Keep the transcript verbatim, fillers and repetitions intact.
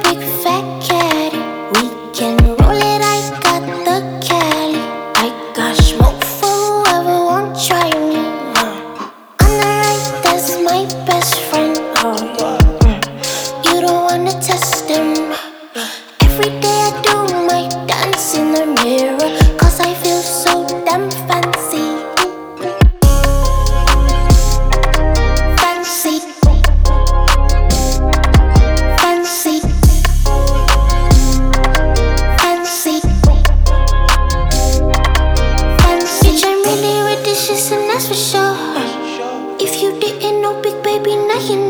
big fat caddy. We can roll it, I got the Cali. I got smoke for whoever won't try me. On the right, that's my best friend. You don't wanna test him. Every day I do my dance in the mirror, cause I feel so damn fancy. Fancy. Fancy. Fancy. Fancy. Bitch, I'm really with this shit, and that's for sure. If you didn't know, big baby, now you know.